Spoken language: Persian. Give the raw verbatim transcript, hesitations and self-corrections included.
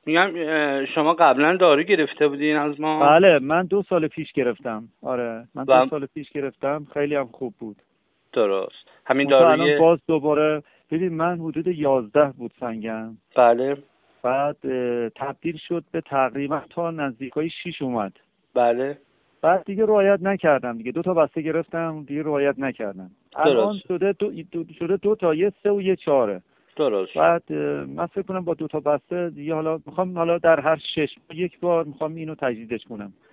میگم اه، شما قبلا دارو گرفته بودین از ما؟ بله من دو سال پیش گرفتم. آره من و... دو سال پیش گرفتم، خیلی هم خوب بود. درست. همین منتها داروی الان باز دوباره ببین من حدود یازده بود سنگم. بله بعد اه، تبدیل شد به تقریبا تا نزدیکای شیش اومد. بله بعد دیگه رعایت نکردم دیگه، دو تا بسته گرفتم دیگه رعایت نکردم. الان درست شده دو, دو شده دو تا، یه سه و یه چهاره. درست. بعد اه، من فکر کنم با دو تا بسته دیگه حالا میخوام حالا در هر شش یک بار میخوام اینو تجدیدش کنم.